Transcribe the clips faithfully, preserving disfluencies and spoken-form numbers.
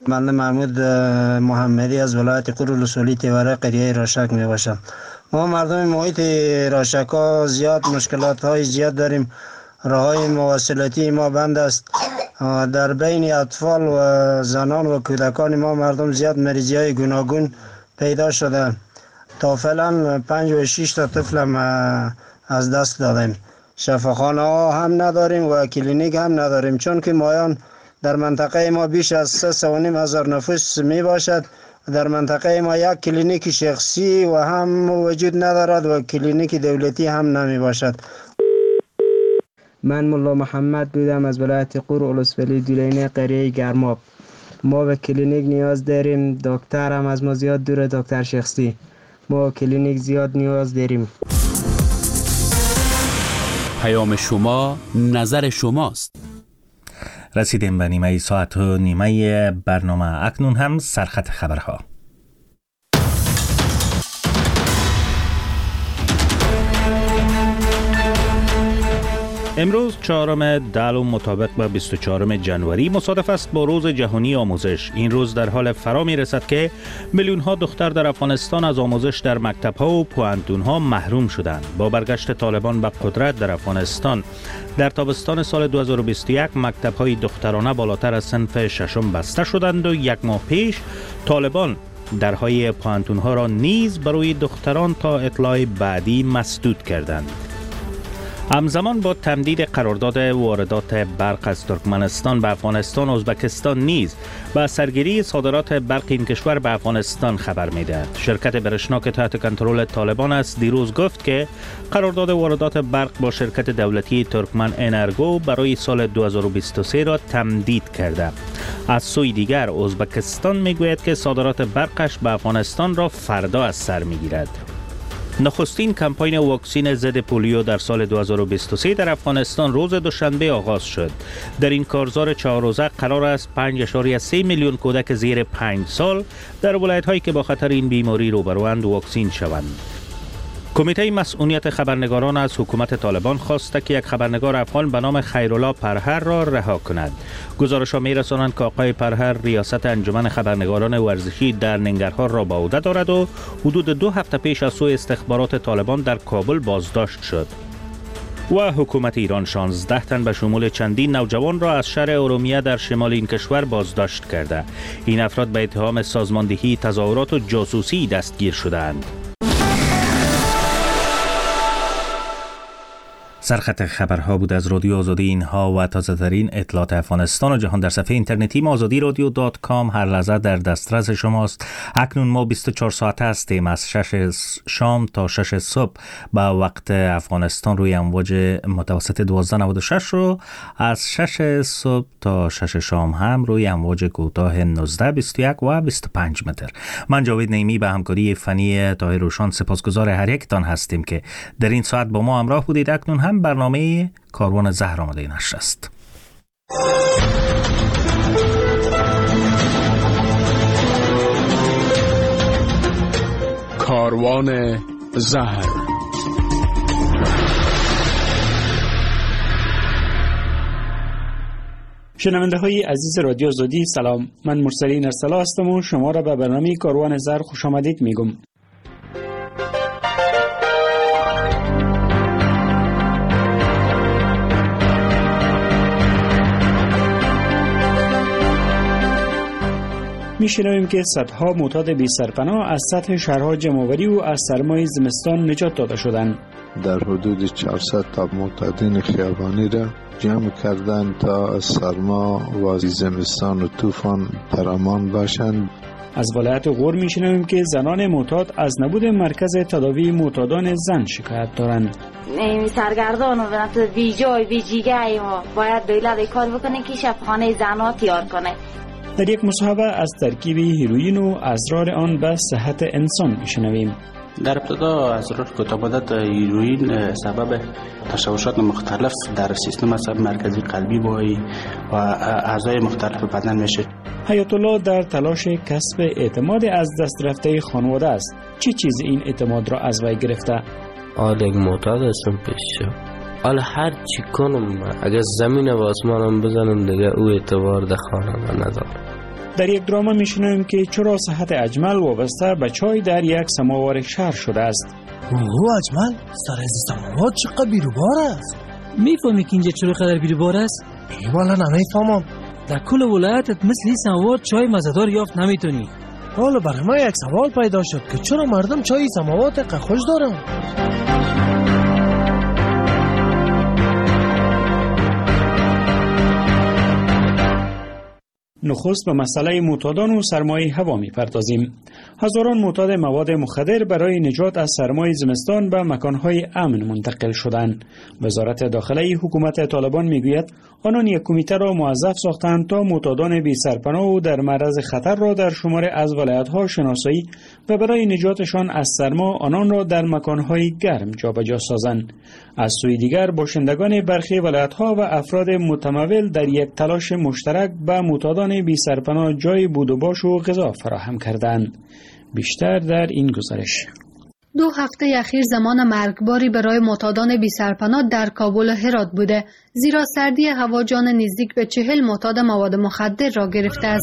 بنده محمود محمدی از ولایت قور الاصولی تیوره قریه راشک می باشم. ما مردم محیط راشک ها زیاد مشکلات های زیاد داریم. راه های مواصلاتی ما بند است. در بین اطفال و زنان و کودکان ما مردم زیاد مریضی های گوناگون پیدا شده. تا فعلا پنج و شش تا طفل از دست دادیم. شفاخانه ها هم نداریم و کلینیک هم نداریم، چون که مایان در منطقه ما بیش از سه و نیم هزار نفوس می باشد. در منطقه ما یک کلینیک شخصی و هم وجود ندارد و کلینیک دولتی هم نمی باشد. من ملا محمد بودم از ولایت قور الاصولی دولینه قریه گرماب. ما به کلینیک نیاز داریم. دکتر هم از ما زیاد دوره، دکتر شخصی. ما کلینیک زیاد نیاز داریم. پیام شما نظر شماست. رسیدیم به نیمه ساعت و نیمه برنامه. اکنون هم سرخط خبرها. امروز چهارم دلو مطابق با بیست و چهارم جنوری مصادف است با روز جهانی آموزش. این روز در حال فرا می رسد که میلیون ها دختر در افغانستان از آموزش در مکتب ها و پوهنتون ها محروم شدند. با برگشت طالبان به قدرت در افغانستان در تابستان سال دو هزار و بیست و یک مکتب های دخترانه بالاتر از صنف ششم بسته شدند و یک ماه پیش طالبان درهای پوهنتون ها را نیز برای دختران تا اطلاع بعدی مسدود کردند. همزمان با تمدید قرارداد واردات برق از ترکمنستان به افغانستان، ازبکستان نیز با سرگیری صادرات برق این کشور به افغانستان خبر می‌دهد. شرکت برشنا که تحت کنترل طالبان است دیروز گفت که قرارداد واردات برق با شرکت دولتی ترکمن انرگو برای سال دو هزار و بیست و سه را تمدید کرده. از سوی دیگر ازبکستان میگوید که صادرات برقش به افغانستان را فردا از سر میگیرد. نخستین کمپاین واکسین ضد پولیو در سال دو هزار و بیست و سه در افغانستان روز دوشنبه آغاز شد. در این کارزار چهار روزه قرار است پنج ممیز سه میلیون کودک زیر پنج سال در ولایت‌هایی که با خطر این بیماری روبروند واکسین شوند. کمیته مسئولیت خبرنگاران از حکومت طالبان خواسته که یک خبرنگار افغان به نام خیرالله پرهر را رها کند. گزارش‌ها می‌رسانند که آقای پرهر ریاست انجمن خبرنگاران ورزشی در ننگرهار را به عهده دارد و حدود دو هفته پیش از سوی استخبارات طالبان در کابل بازداشت شد. و حکومت ایران شانزده تن به شمول چندین نوجوان را از شهر ارومیه در شمال این کشور بازداشت کرده. این افراد به اتهام سازماندهی تظاهرات و جاسوسی دستگیر شدند. سرخط خبرها بود از رادیو آزادی. اینها و تازه ترین اطلاعات افغانستان و جهان در صفحه اینترنتی ما آزادی رادیو دات کام هر لحظه در دسترس شماست. اکنون ما بیست و چهار ساعته هستیم از شش شام تا شش صبح به وقت افغانستان روی امواج متوسط دوازده نود و شش رو از شش صبح تا شش شام هم روی امواج کوتاه نوزده بیست و یک و بیست و پنج متر. من جاوید نعیمی به همکاری فنی طاهر روشان سپاسگزار هر یکتان هستیم که در این ساعت با ما همراه بودید. اکنون هم برنامه کاروان زهر آماده نشر است. کاروان زهر. شنونده های عزیز رادیو آزادی سلام، من مرسلین ارسلا هستم و شما را به برنامه کاروان زهر خوش آمدید میگم. میشنویم که صدها معتاد بی سرپناه از سطح شهرها جمع‌آوری و از سرمای زمستان نجات داده شدند. در حدود چهارصد تا معتادین خیابانی را جمع کردند تا از سرما و زمستان و طوفان در امان باشند. از ولایت غور میشنویم که زنان معتاد از نبود مرکز تداوی معتادان زن شکایت دارند. سرگردان و بی جای بی جیگه ما باید دولت کار بکنه که شفاخانه زنها تیار کنه. در یک مصاحبه از ترکیب هیروئین و اسرار آن به صحت انسان میشنویم. در ابتدا اسرار کتابت هیروئین سبب تشوشات مختلف در سیستم عصبی مرکزی قلبی و اعضای مختلف بدن میشه. حیات الله در تلاش کسب اعتماد از دست رفته خانواده است. چه چیز این اعتماد را از وی گرفته؟ آل یک معتاد هستم پیش حالا هر چی کنم اگر زمین و آسمانم بزنم دیگه او اعتبار در خانه من ندارم. در یک درامه میشنویم که چرا صحت اجمل وابسته به چای در یک سماور شهر شده است. اوه اجمل، سر از سماور چقدر بیروبار است. میفهمی که اینجا چرا قدر بیروبار است؟ ای والا نمیفهمم. در کل ولایتت مثل این سماور چای مزه‌دار یافت نمیتونی. حالا برای ما یک سوال پیدا شد که چرا مردم چای سماور تقه خوش دارن؟ نخست به مسئله معتادان و سرمای هوا می‌پردازیم. هزاران معتاد مواد مخدر برای نجات از سرمای زمستان به مکانهای امن منتقل شدند. وزارت داخله حکومت طالبان میگوید آنان یک کمیته را موظف ساختند تا معتادان بی سرپناه و در معرض خطر را در شمار از ولایت‌ها شناسایی و برای نجاتشان از سرما آنان را در مکانهای گرم جابجا سازند. از سوی دیگر باشندگان برخی ولایت‌ها و افراد متمول در یک تلاش مشترک به معتادان بی سرپناه جای بود و باش و غذا فراهم کردند. بیشتر در این گزارش. دو هفته اخیر زمان مرگباری برای معتادان بی سرپناه در کابل و هرات بوده، زیرا سردی هوا جان نزدیک به چهل معتاد مواد مخدر را گرفته است.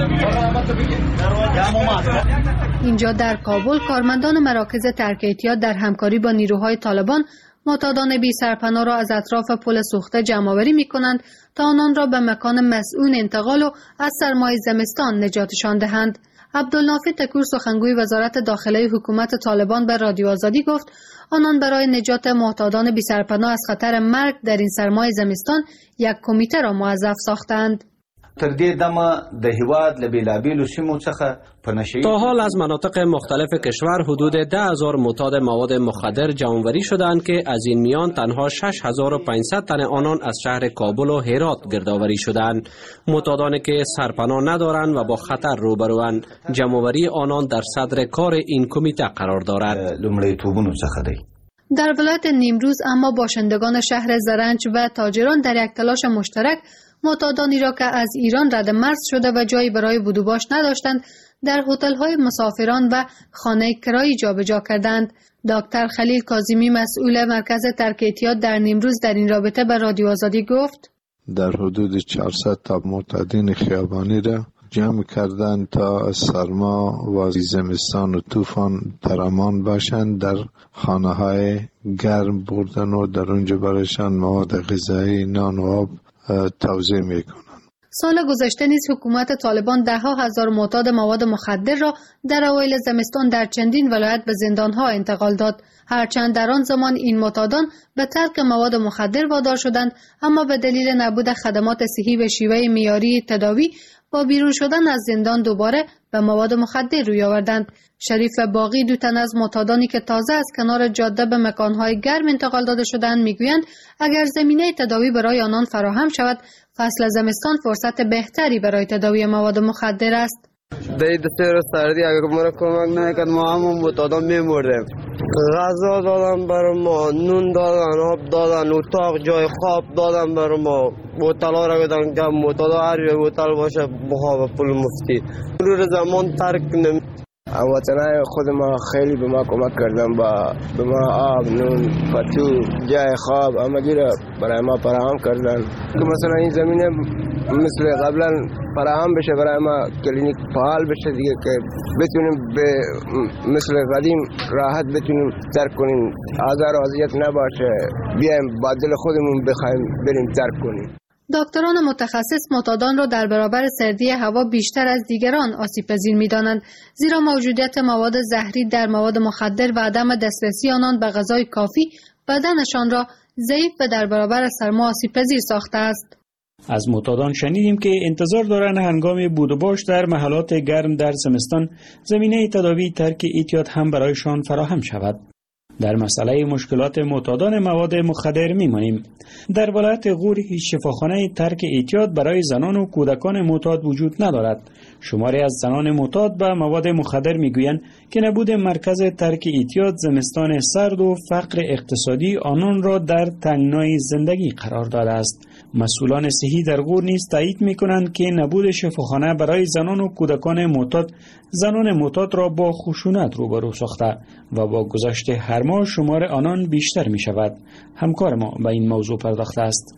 اینجا در کابل کارمندان مراکز ترک اعتیاد در همکاری با نیروهای طالبان معتادان بی سرپناه را از اطراف پل سوخته جمع‌آوری می‌کنند تا آنان را به مکان مسئول انتقال و از سرمای زمستان نجاتشان دهند. عبدالنافی تکور سخنگوی وزارت داخله حکومت طالبان به رادیو آزادی گفت آنان برای نجات معتادان بی سرپناه از خطر مرگ در این سرمای زمستان یک کمیته را موظف ساختند. تر دې دمه د هیواد له بیلابیلو سیمو څخه په نشه‌ای تا حال از مناطق مختلف کشور حدود ده هزار معتاد مواد مخدر جمع‌آوری شدند که از این میان تنها شش هزار و پانصد تن آنان از شهر کابل و هرات گردآوری شدند. معتادانی که سرپناه ندارند و با خطر روبروند، جمع‌آوری آنان در صدر کار این کمیته قرار دارد. لومړیتوبونو څخه دی. در ولایت نیمروز اما باشندگان شهر زرنج و تاجران در یک تلاش مشترک معتادانی را که از ایران رد مرز شده و جایی برای بود و باش نداشتند در هتل‌های مسافران و خانه کرایی جابجا کردند. دکتر خلیل کاظمی مسئول مرکز ترک اعتیاد در نیمروز در این رابطه به رادیو آزادی گفت در حدود چهارصد تا معتادین خیابانی را جمع کردند تا از سرما و زمستان و طوفان در امان باشند، در خانه های گرم بردن و در اونجا برایشان مواد غذایی، نان و آب توزیع میکنند. سال گذشته نیز حکومت طالبان ده ها هزار معتاد مواد مخدر را در اوایل زمستان در چندین ولایت به زندانها انتقال داد. هرچند در آن زمان این معتادان به ترک مواد مخدر وادار شدند، اما به دلیل نبود خدمات صحی و شیوه معیاری تداوی با بیرون شدن از زندان دوباره به مواد مخدر روی آوردند. شریف باقی دو تن از معتادانی که تازه از کنار جاده به مکانهای گرم انتقال داده شدند میگویند اگر زمینه تداوی برای آنان فراهم شود، فصل زمستان فرصت بهتری برای تداوی مواد مخدر است. در دستور سردی اگر ما را کمک نکرد ما هم معتادان میمردیم. غذا دادن برای ما، نون دادن، آب دادن، اتاق جای خواب دادن برای ما. هتل‌ها را گفتن که معتادا هر هتل باشه بخواب پول مفتی. رو زمان ترک نمی هموطنای خود ما خیلی به ما کمک کردن، با به ما آب، نون، پتو، جای خواب همگی را برای ما فراهم کردن که مثلا این زمینه مثل قبلا فراهم بشه برای ما، کلینیک فعال بشه دیگه که بتونیم به مثل قدیم راحت بتونیم ترک کنیم، آزار و اذیت نباشه، بیایم با دل خودمون بخوایم بریم ترک کنیم. دکتران متخصص معتادان را در برابر سردی هوا بیشتر از دیگران آسیب پذیر می‌دانند، زیرا موجودیت مواد زهری در مواد مخدر و عدم دسترسی آنان به غذای کافی بدنشان را ضعیف و در برابر سرما آسیب پذیر ساخته است. از معتادان شنیدیم که انتظار دارند هنگام بود و باش در محلات گرم در زمستان زمینه تداوی ترک اعتیاد هم برایشان فراهم شود. در مسئله مشکلات معتادان مواد مخدر میمانیم. در ولایت غور هیچ شفاخانه ترک اعتیاد برای زنان و کودکان معتاد وجود ندارد. شماری از زنان معتاد به مواد مخدر میگویند که نبود مرکز ترک اعتیاد زمستان سرد و فقر اقتصادی آنان را در تنگنای زندگی قرار داده است. مسئولان صحی در غور نیز تایید میکنند که نبود شفاخانه برای زنان و کودکان معتاد زنان معتاد را با خشونت روبرو ساخته و با گذشت هر ماه شمار آنان بیشتر می شود. همکار ما به این موضوع پرداخته است.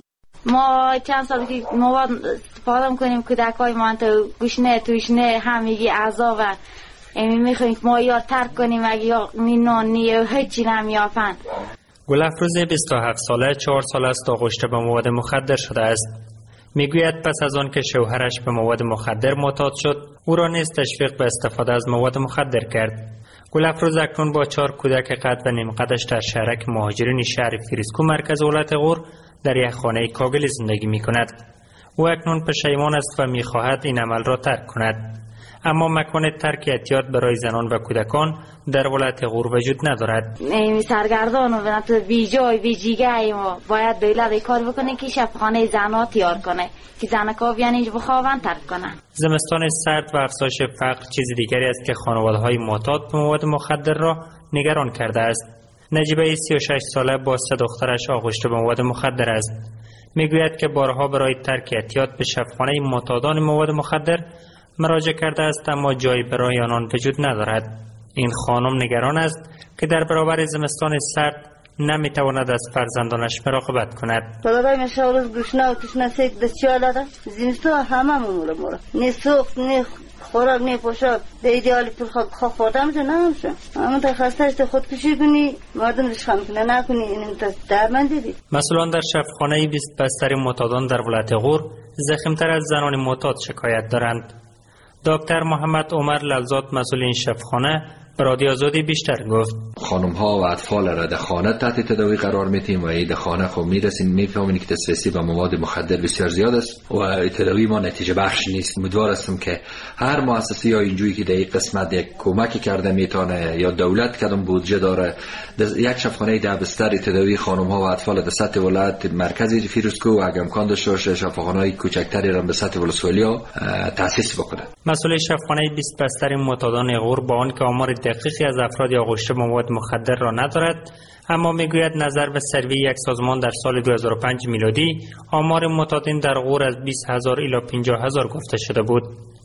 ما چند سال که مواد استفاده میکنیم کودکای ما تو گوشنه توشنه همگی اعضا و امی میخوایم که ما یا ترک کنیم اگه یا نینان نیه هیچی نمیافن. گل افروز بیست و هفت ساله چهار سال است آغشته به مواد مخدر شده است. میگوید پس از آن که شوهرش به مواد مخدر معتاد شد او را نیز تشویق به استفاده از مواد مخدر کرد. گل افروز اکنون با چهار کودک قد و نیم قدش در شهرک مهاجرین شهر فیروزکو مرکز ولایت غور در یک خانه کاگلی زندگی می کند. او اکنون پشیمان است و می خواهد این عمل را ترک کند. اما مکان ترک اعتیاد برای زنان و کودکان در ولایت غور وجود ندارد. این سرگردان و بنابرای بی جای بی جیگه ما باید دولت کار بکنه که شفاخانه زنها تیار کنه که زنکا بیان اینجا بخوابن ترک کنن. زمستان سرد و افزایش فقر چیز دیگری است که خانواده‌های معتاد به مواد مخدر را نگران کرده است. نجیبه سی و شش ساله با سه دخترش آغشته به مواد مخدر است. میگوید که بارها برای ترک اعتیاد به شفاخانه معتادان مواد مخدر مراجعه کرده است اما جایی برای آنان وجود ندارد. این خانم نگران است که در برابر زمستان سرد نمیتواند از فرزندانش مراقبت کند. پدرای مشاورز گوشنا و تشنا سیک دستیال داده زمستان همه مورا مورا نه سوخت نه خوراک نه پوشاک به ایدئالی پول خواه خورده همشه نه همشه اما تا خستهش خودکشی کنی مردم دش خم کنه نکنی این درمند دیدی. مسئولان در شفاخانه بیست بستر معتادان در ولایت غور ضخیم‌تر از زنان معتاد شکایت دارند. دکتر محمد عمر للزاد مسئول این شفاخانه به رادیو آزادی بیشتر گفت. خانم ها و اطفال را در خانه تحت تداوی قرار میتیم و این خانه خب میرسیم میفهمیم که دسترسی به مواد مخدر بسیار زیاد است و تداوی ما نتیجه بخش نیست. امیدوار هستم که هر مؤسسه یا اینجوری که در این قسمت یک کمکی کرده میتونه یا دولت کدام بودجه داره یک شفاخانه ده بستر تداوی خانم ها و اطفال در سطح ولایت مرکزی فیروزکو و اگر امکان داشته باشه شفاخانه‌های کوچکتری را به سطح ولسوالی تاسیس بکنه. مسئول شفاخانه بیست بستر معتادان غور با آنکه آمار دقیقی از افراد آغشته به مواد مخدر را ندارد اما میگوید نظر به سروی یک سازمان در سال دو هزار و پنج میلادی آمار معتادین در غور از بیست هزار الی پنجاه هزار گفته شده بود.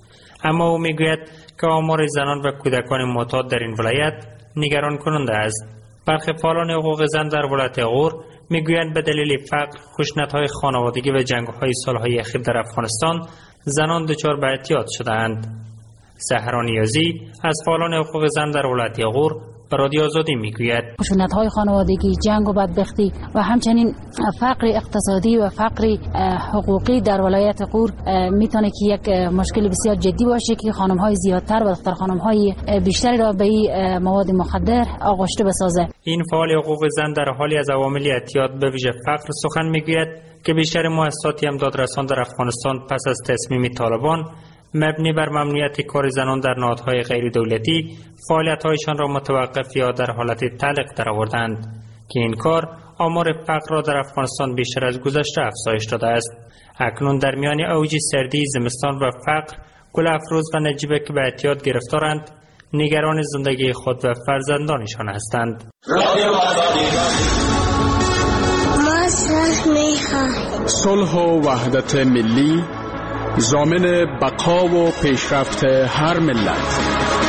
اما او میگوید که آمار زنان و کودکان معتاد در این ولایت نگران کننده است. برخی فعالان حقوق زن در ولایت غور میگویند به دلیل فقر، خشونت‌های خانوادگی و جنگ‌های سال‌های اخیر در افغانستان زنان دچار به اعتیاد شده‌اند. زهرا نیازی از فعالان حقوق زن در ولایت غور به رادیو آزادی میگوید خشونت‌های خانوادگی، جنگ و بدبختی و همچنین فقر اقتصادی و فقر حقوقی در ولایت غور میتونه که یک مشکل بسیار جدی باشه که خانم‌های زیادتر و دختر خانم‌های بیشتری را به مواد مخدر آغشته بسازه. این فعال حقوق زن در حالی از عوامل اعتیاد به ویژه فقر سخن میگوید که بیشتر مؤسسات امدادرسان در افغانستان پس از تصمیم طالبان مبنی بر ممنوعیت کار زنان در نهادهای غیر دولتی فعالیت‌هایشان را متوقف یا در حالت تعلیق درآوردند که این کار آمار فقر را در افغانستان بیشتر از گذشته افزایش داده است. اکنون در میان اوج سردی، زمستان و فقر گل افروز و نجیبه که به اعتیاد گرفتارند نگران زندگی خود و فرزندانشان هستند. صلح و وحدت ملی ضامن بقا و پیشرفت هر ملت.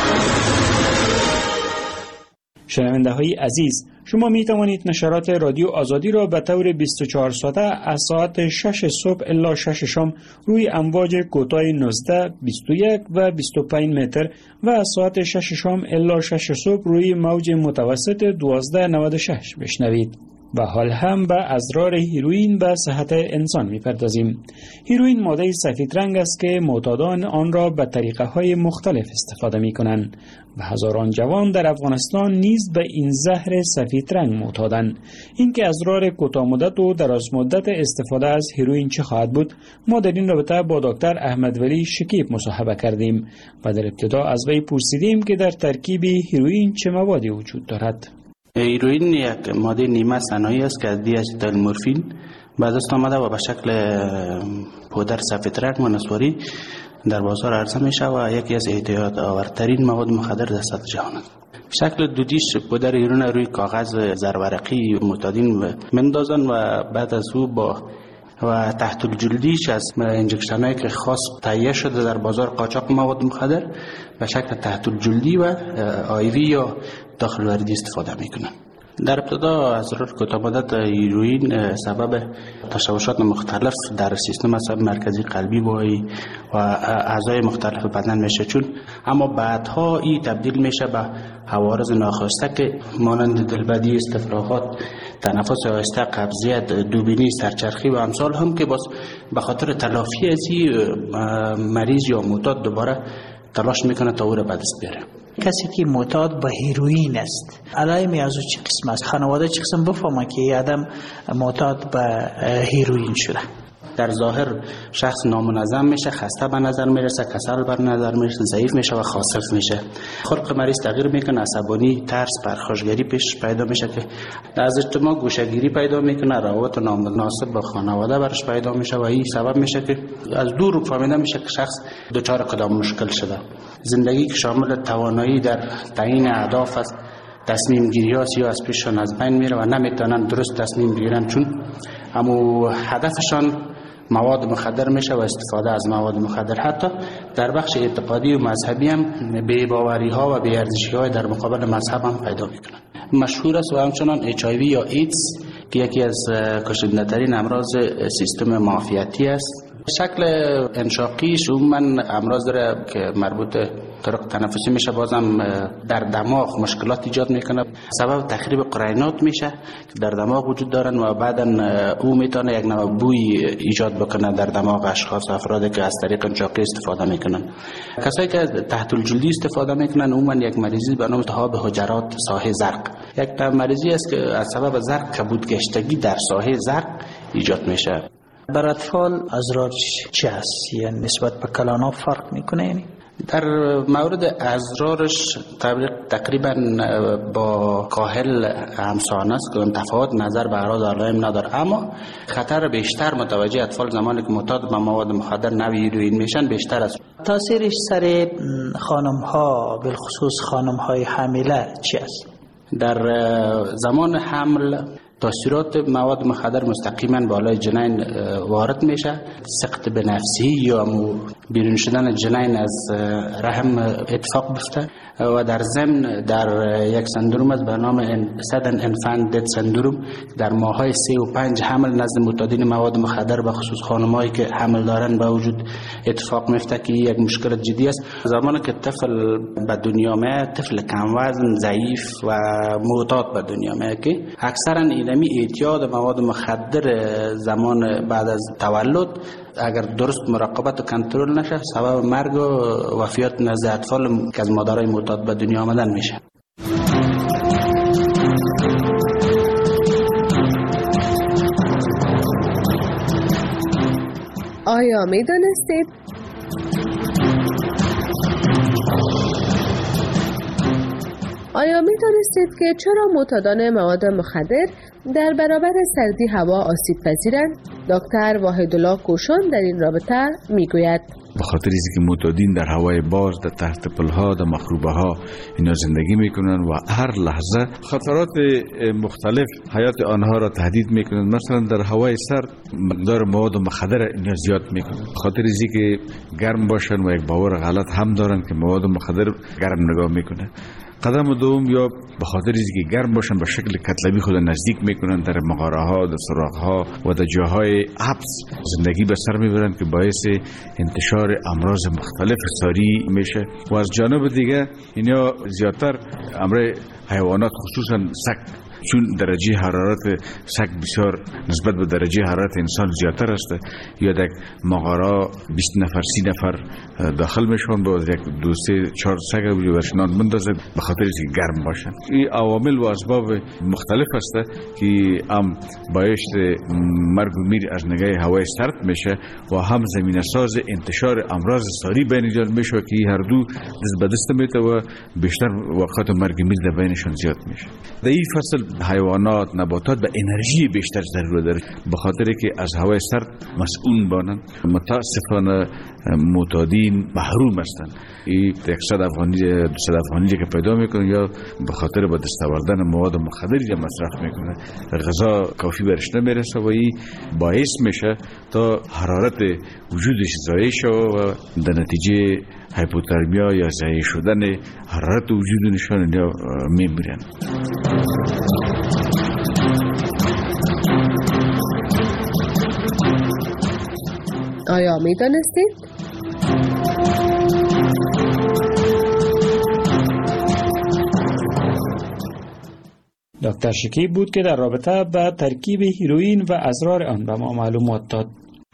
شنونده های عزیز، شما می توانید نشرات رادیو آزادی را به طور بیست و چهار ساعته از ساعت شش صبح الی شش شام روی امواج کوتاه نوزده، بیست و یک و بیست و پنج متر و از ساعت شش شام الی شش صبح روی موج متوسط دوازده نود و شش بشنوید. و حال هم به اضرار هیروئین به صحت انسان می‌پردازیم. هیروئین ماده سفید رنگ است که معتادان آن را به طریقه های مختلف استفاده می‌کنند و هزاران جوان در افغانستان نیز به این زهر سفید رنگ معتادند. اینکه اضرار کوتاه مدت و دراز مدت استفاده از هیروئین چه خواهد بود، ما در این رابطه با دکتر احمد ولی شکیب مصاحبه کردیم و در ابتدا از وی پرسیدیم که در ترکیب هیروئین چه موادی وجود دارد. هیروئین یک ماده نیمه صناعی است که از دیاستیل مورفین به دست آمده و به شکل پودر سفید رنگ و نسواری در بازار عرضه میشه و یکی از اعتیاد آورترین مواد مخدر در سطح جهان است. شکل دودیش پودر هیروئین روی کاغذ زرورقی معتادین میندازن و بعد از او با و تحت الجلدیش از انجکشنایی که خاص تهیه شده در بازار قاچاق مواد مخدر به شکل تحت الجلدی و آیوی یا داخل وردی استفاده میکنن. در ابتدا اضرار کوتاه‌مدت هیروئین سبب تشوشات مختلف در سیستم عصبی مرکزی قلبی و اعضای مختلف بدن میشه، چون اما بعدها این تبدیل میشه به عوارض ناخواسته که مانند دلبدی، استفراغات، تنفس آهسته، قبضیت، دوبینی، سرچرخی و امثال هم که باز به خاطر تلافی از این مریض یا معتاد دوباره تلاش میکنه تا او را به دست بیاره. کسی که معتاد به هیروئین است علائم از چه قسم است؟ خانواده چه قسم بفهمه که آدم معتاد به هیروئین شده؟ در ظاهر شخص نامنظم میشه، خسته به نظر میرسه، کسل بر نظر میرسه، ضعیف میشه و خاصف میشه. خلق مریض تغییر میکنه، عصبانی، ترس، پرخاشگری پیش پیدا میشه که از اجتماع گوشهگیری پیدا میکنه، روابط نامناسب با خانواده برش پیدا میشه و این سبب میشه که از دور فهمیده میشه که شخص دچار کدام مشکل شده. زندگی که شامل توانایی در تعیین اهداف است، تصمیم گیری ها یا از پیششان از بین میره و نمیتونن درست تصمیم بگیرن، چون اما هدفشان مواد مخدر میشه و استفاده از مواد مخدر. حتی در بخش اعتقادی و مذهبی هم بی باوری ها و بی ارزشی های در مقابل مذهب هم پیدا میکنن. مشهور است و همچنان اچ آی وی یا ایدز که یکی از کشنده ترین امراض سیستم معافیتی است. شکل انشاقیش عموما امراض داره که مربوط طرق تنفسی میشه، بازم در دماغ مشکلات ایجاد میکنه، سبب تخریب قرینات میشه که در دماغ وجود دارن و بعدا او میتونه یک نوع بوی ایجاد بکنه در دماغ اشخاص افرادی که از طریق انشاقی استفاده میکنن. کسایی که تحت الجلدی استفاده میکنن عموما یک مریضی به نام التهاب حجرات ساحه زرق، یک مریضی است که از سبب زرق کبودگشتگی در ساحه زرق ایجاد میشه. بر اطفال اضرار چی است؟ یعنی نسبت به کلان‌ها فرق میکنه؟ یعنی در مورد اضرارش تقریبا با کاهل همسان است که تفاوت نظر به اعراض علائم نداره، اما خطر بیشتر متوجه اطفال زمانی که معتاد به مواد مخدر نوع هیروئین میشن بیشتر است. تاثیرش سر خانم ها بالخصوص خانم های حامله چی است؟ در زمان حمل تاثیرات مواد مخدر مستقیما بالای جنین وارد میشه، سقط به نفسی یا بیرون شدن جنین از رحم اتفاق بیفته و در ضمن در یک سندروم است به نام سدن انفانت دت سندروم در ماهای سه و پنج حمل نزد معتادین مواد مخدر به خصوص خانمایی که حمل دارن به وجود اتفاق میفته که یک مشکل جدی است. زمانی که طفل به دنیا میاد، طفل کم وزن، ضعیف و معتاد به دنیا میاد که اکثرا اینمی اعتیاد مواد مخدر زمان بعد از تولد اگر درست مراقبت و کنترل نشه سبب مرگ و وفیات نزد اطفال که از مادرای معتاد به دنیا آمدن میشه. آیا می دانستید آیا می دانستید که چرا معتادان مواد مخدر در برابر سردی هوا آسیب پذیرند؟ دکتر واحدالله کوشان در این رابطه می گوید به خاطر اینکه که معتادین در هوای باز، در تحت پلها، در مخروبه ها اینا زندگی میکنن و هر لحظه خطرات مختلف حیات آنها را تهدید میکنن. مثلا در هوای سرد مقدار مواد مخدر اینا زیاد میکنن. به خاطر اینکه گرم باشن و یک باور غلط هم دارن که مواد مخدر گرم نگاه میکنه. قدم دوم یا به خاطر اینکه گرم باشن به شکل کتلبی خود نزدیک میکنن در مغاره ها، در سراغ ها و در جاهای حبس زندگی به سر میبرن که باعث انتشار امراض مختلف ساری میشه. و از جانب دیگه اینا زیادتر امر حیوانات خصوصا سگ، چون درجه حرارت سگ بسیار نسبت به درجه حرارت انسان زیادتر است، یا در مغاره بیست نفر سی نفر داخل میشون با یک دو سه چهار سگ و ورشنان مندازه به خاطر اینکه گرم باشن. این عوامل و اسباب مختلف است که هم باعث مرگ و میر از نگاه هوای سرد میشه و هم زمینه ساز انتشار امراض ساری بین جان میشه که هر دو دست به دست میته و بیشتر وقت مرگ و میر در بینشون زیاد میشه. در این فصل حیوانات، نباتات به انرژی بیشتر ضرورت داره به خاطر که از هوای سرد مسئول بانند. متاسفانه معتادین محروم هستند. این صد افغانی دویست افغانی که پیدا میکنن یا به خاطر با دست آوردن مواد مخدری که مصرف میکنه غذا کافی برش نمیرسه و این باعث میشه تا حرارت وجودش ضایع شه و در نتیجه هایپوترمیا یا ضایع شدن حرارت وجود نشان یا میمیرن. آیا می دانستید؟ دکتر شکیب بود که در رابطه با ترکیب هیروئین و اسرار آن به ما معلومات داد.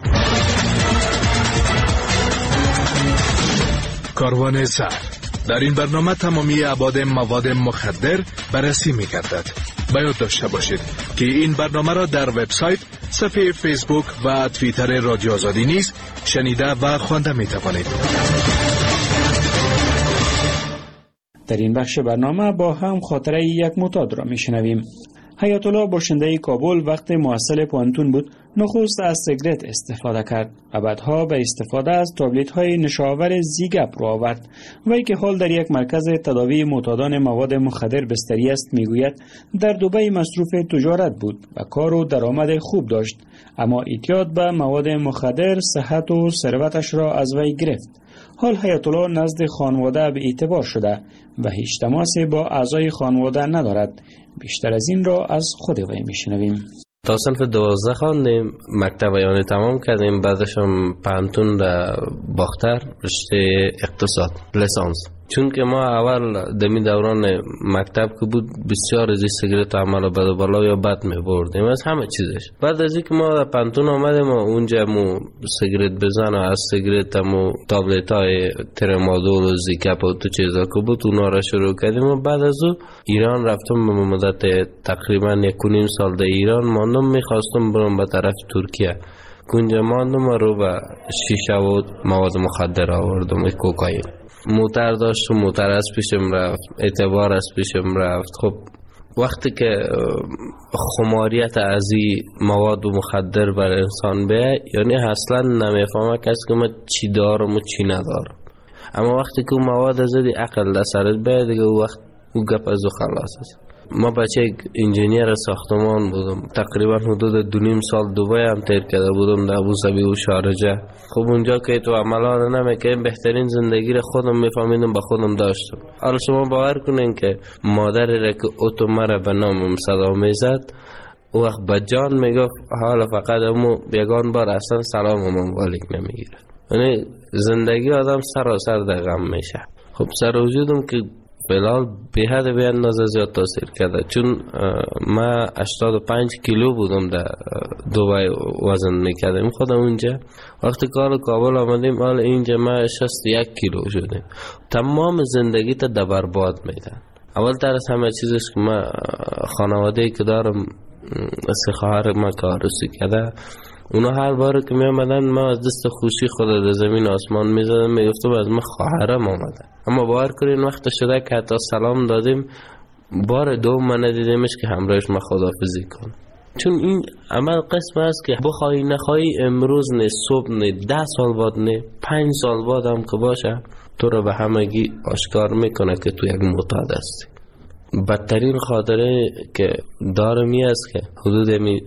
کاروان زهر. در این برنامه تمامی ابعاد مواد مخدر بررسی می گردد. باید داشته باشید که این برنامه را در وبسایت، صفحه فیسبوک و توییتر رادیو آزادی نیز شنیده و خوانده می توانید. در این بخش برنامه با هم خاطره یک معتاد را می شنویم. حیات الله باشنده کابل وقت محصل پانتون بود نخست از سیگرت استفاده کرد و بعدها به استفاده از تابلت های نشاور زیگپ رو آورد. وی که حال در یک مرکز تداوی معتادان مواد مخدر بستری است میگوید در دبی مصروف تجارت بود و کار و درآمد خوب داشت، اما اعتیاد به مواد مخدر صحت و ثروتش را از وی گرفت. حال حیات الله نزد خانواده به اعتبار شده و هیچ تماسی با اعضای خانواده ندارد. بیشتر از این را از خود وی میشنویم. تا صنف دوازده خواندیم، مکتب یعنی تمام کردیم، بعدش هم پانتون در باختر رشته اقتصاد لیسانس. چون که ما اول دمی دوران مکتب که بود بسیار از سیگرت عمل بد و بالا یا بد می بردیم از همه چیزش. بعد از اینکه ما در پانتون آمدیم و اونجا مو سیگرت بزن و از سیگرت مو تابلت های ترمادول و زیکپ و تو چیزا که بود اونا را شروع کردیم و بعد از او ایران رفتم به مدت تقریبا یک و نیم سال در ایران ماندم. میخواستم برم به طرف ترکیه، اونجا ماندم و رو به شیشه و مواد مخدر آوردم، کوکائین. موتر داشت و موتر از پیشم رفت، اعتبار از پیشم رفت. خب وقتی که خماریت از این مواد مخدر بر انسان بیه، یعنی اصلا نمیفهمه کسی که من چی دارم و چی ندارم، اما وقتی که مواد از این عقل در سرت بیه دیگه او وقت او گپ از او خلاص است. ما بچه انجینیر ساختمان بودم، تقریبا حدود دو نیم سال دبی هم تیر کرده بودم در ابوظبی و شارجه. خب اونجا که تو عملان نمیکنیم بهترین زندگی را خودم میفهمیدم به خودم داشتم. حالا شما باور کنین که مادری را که اوتو مرا به نامم صدا میزد او وقت به جان میگفت حالا فقط امو یگان بار اصلا سلام امام والک نمیگیره. یعنی زندگی آدم سراسر در غم میشه. خب سر وجودم که بلال به حد به اندازه زیاد تاثیر کرده، چون ما هشتاد و پنج کیلو بودم در دبی وزن میکردم خودم اونجا. وقتی کار کابل آمدیم حالا اینجا ما شصت و یک کیلو شدیم. تمام زندگی تا در برباد میدن. اول تر از همه چیزش که ما خانواده که دارم از خواهر ما که عروسی کرده، اونا هر بار که می آمدن ما از دست خوشی خود در زمین آسمان می زدن، می گفتم از ما خواهرم آمده. اما باور کنین وقت شده که حتی سلام دادیم بار دوم من ندیدیمش که همراهش ما خداحافظی کن. چون این عمل قسم است که بخوای نخوای امروز نه صبح نه ده سال بعد نه پنج سال بعد هم که باشه تو رو به همگی آشکار میکنه که تو یک معتاد هستی. بدترین خاطره که دارم این است که حدود می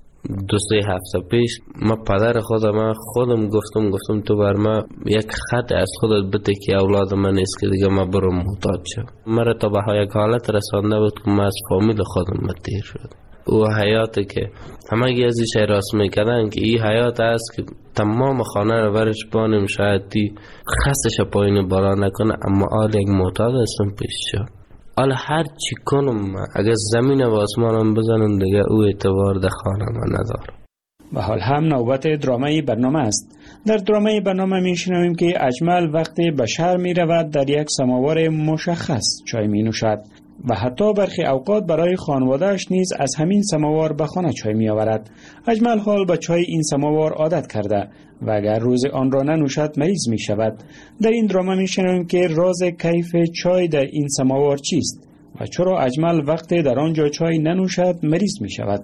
دو سه هفته پیش ما پدر خودم خودم گفتم گفتم تو بر ما یک خط از خودت بده که اولاد من نیست که دیگه ما برم محتاج شم. مرا تا به یک حالت رسانده بود که ما از فامیل خودم متیر شد. او حیاتی که همه گی از این راست میکردن که این حیات است که تمام خانه رو برش بانیم شاید دی خستش پایین بالا نکنه، اما آل یک معتاد هستم پیش شد. حالا هر چی کنم اگر زمین و آسمانم بزنم دیگه او اعتبار در خانه من ندارم. و حال هم نوبت درامه برنامه است. در درامه برنامه میشنویم که اجمل وقتی به شهر می رود در یک سماور مشخص چای می نوشد و حتی برخی اوقات برای خانوادهش نیز از همین سماور به خانه چای می آورد. اجمل حال به چای این سماور عادت کرده و اگر روز آن را ننوشد مریض می شود. در این درامه می شنویم که راز کیف چای در این سماور چیست و چرا اجمل وقتی در آنجا چای ننوشد مریض می شود.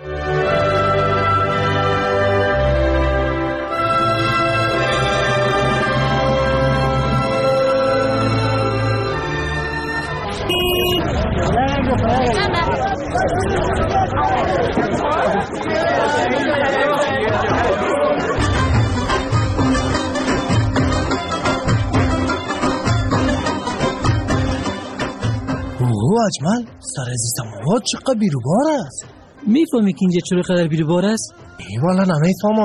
اوه اجمل سر از سماوات چقدر بیروبار است. میفهمی که اینجا چرا قدر بیروبار است؟ ای والا نمیفهمم.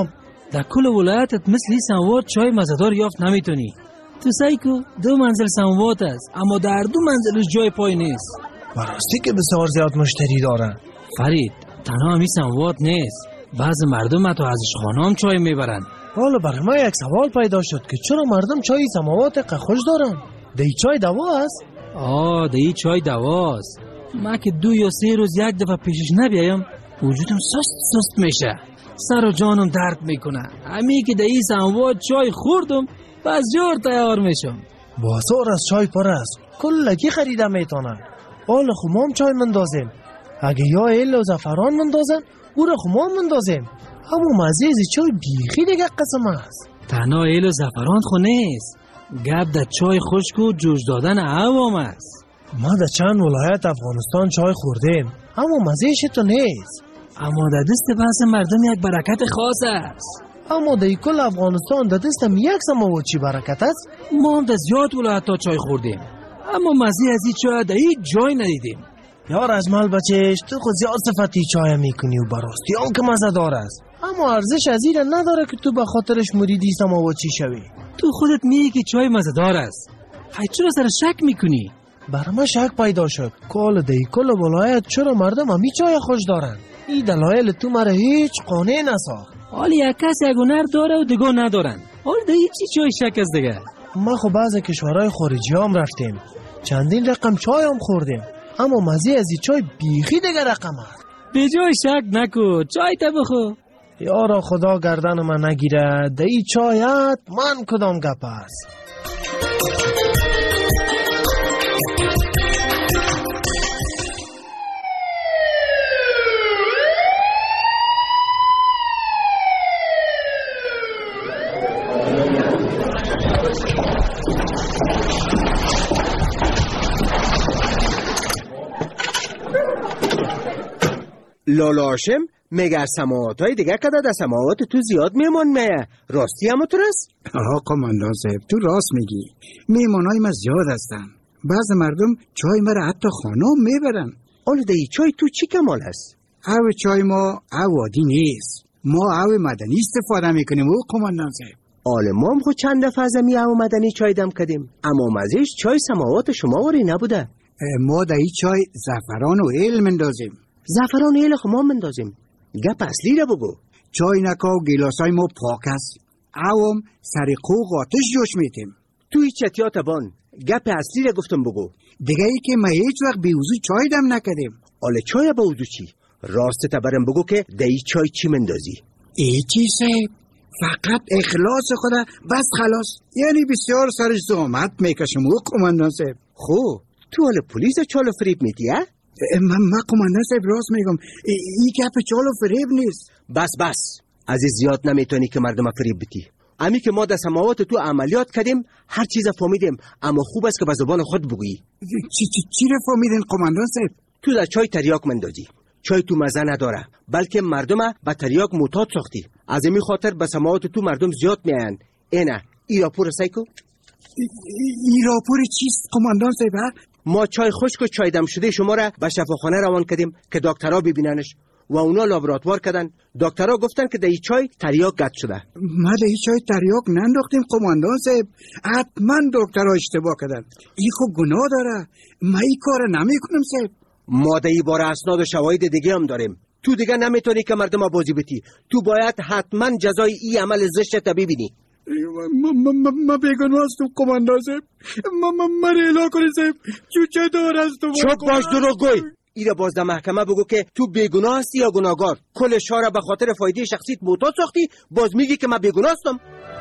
در کل ولایتت مثل سموات چای مزدار یافت نمیتونی. تو سایکو دو منزل سموات است اما در دو منزلش جای پای نیست. براستی که بسیار زیاد مشتری دارن. فرید تنها همی سموات نیست، بعض مردم حتی ازش خانام چای میبرن. حالا برای ما یک سوال پیدا شد که چرا مردم چای سماوات قخوش دارن؟ دی چای دوا است؟ آه دی چای دوا است. ما که دو یا سه روز یک دفعه پیشش نبیایم وجودم سست سست میشه، سر و جانم درد میکنه. همی که دی سماوات چای خوردم بس جور تیار میشم. بازار از چای پر است، کلگی خریده میتونن. حالا خو ما هم چای مندازیم. اگه یا ایل و زفران مندازن او را خو ما هم مندازیم. اما مزه چای بیخی دیگه قسم است. تنها ایل و زفران خو نیست، گپ در چای خشک و جوش دادن عوام است. ما در چند ولایت افغانستان چای خوردیم اما مزهش تو نیست. اما در دست بحث مردم یک برکت خاص است. اما در کل افغانستان در دستم یک سماوات چی برکت است؟ ما هم در زیاد ولایت ها چای خوردیم اما مزه از این چای در هیچ جای ندیدیم. یار اجمل بچهش تو خود زیاد صفتی چای میکنی و براستی آن که مزه دار است اما ارزش از این نداره که تو به خاطرش مریدی سماواتی شوی. تو خودت میگی که چای مزه دار است، خیلی چرا سر شک میکنی؟ برای من شک پیدا شد کال دی کل ولایت چرا مردم همی چای خوش دارن. این دلایل تو مرا هیچ قانع نساخت. حالی یک کس یک هنر داره و دیگه ندارن، حالی دی چی چای شک از دیگه؟ ما خب بعض کشورهای خارجی هم رفتیم، چندین رقم چای هم خوردیم اما مزه از این چای بیخی دیگه رقم است. به جای شک نکو، چای تا بخو. یارا خدا گردن من نگیره، دی چایت من کدام گپ است. لالا هاشم مگر سماوات های دیگه کده در سماوات تو زیاد میمان میه راستی همو تو رست؟ آقا قماندان صاحب تو راست میگی، میمان های ما زیاد هستن. بعض مردم چای مرا حتی خانم میبرن. حالا دی چای تو چی کمال هست؟ او چای ما او عادی نیست، ما او مدنی استفاده میکنیم او قماندان صاحب. حالا ما هم خود چند دفعه از می او مدنی چای دم کدیم اما مزهش چای سماوات شما وری نبوده. ما در این چای زعفران و ایل مندازیم. زعفران ایل خو ما مندازیم. گپ اصلی را بگو. چای نکا و گیلاسای ما پاک است، اوام سر قوق آتش جوش میتیم. تو هیچ اتیات بان گپ اصلی را گفتم بگو. دیگه ای که ما هیچ وقت بیوزو چای دم نکدیم. حالا چای با وضو چی؟ راست تبرم بگو که دی چای چی مندازی؟ ای چی صاحب، فقط اخلاص خدا بس خلاص. یعنی بسیار سرش زحمت میکشم او قماندان صاحب. خو تو حالا پلیس چالو فریب میدی ها؟ من ما قماندان صاحب راست میگم، این گپ چالو فریب نیست. بس بس از زیاد نمیتونی که مردم فریب بدی. امی که ما در سماوات تو عملیات کردیم هر چیز فهمیدیم اما خوب است که به زبان خود بگویی. چی چی چی را فهمیدین قماندان صاحب؟ تو در چای تریاک مندازی. چای تو مزه نداره بلکه مردم به تریاک معتاد ساختی. از این خاطر به سماوات تو مردم زیاد میان. اینا ای راپور سایکو؟ ای راپور چیست قماندان صاحب؟ ما چای خشک و چای دم شده شما را به شفاخانه روان کردیم که دکترها ببیننش و اونا لابراتوار کردن. دکترها گفتن که در این چای تریاک قطع شده. ما در این چای تریاک ننداختیم قماندان صاحب، حتما دکترها اشتباه کردن. این خود گناه داره، ما این کار نمیکنم صاحب. ما در این باره اسناد و شواهد دیگه هم داریم. تو دیگه نمیتونی که مردم بازی بتی. تو باید حتما جزای این عمل زشت ببینی. ما ما ما ما بیگناه هستم قماندان صاحب. ما ما ما ریلا کنی صاحب، چوچه دار هستم. چوب باش دروغ گوی. ایره باز در محکمه بگو که تو بیگناه هستی یا گناهگار. کل شهر به خاطر فایده شخصیت معتاد ساختی، باز میگی که من بیگناه هستم.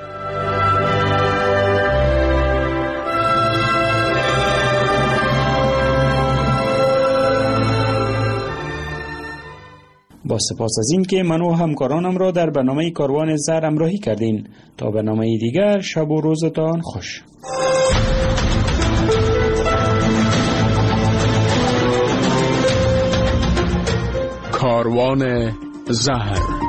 با سپاس از این که من و همکارانم را در برنامه کاروان زر همراهی کردین. تا برنامه دیگر شب و روزتان خوش. کاروان زهر.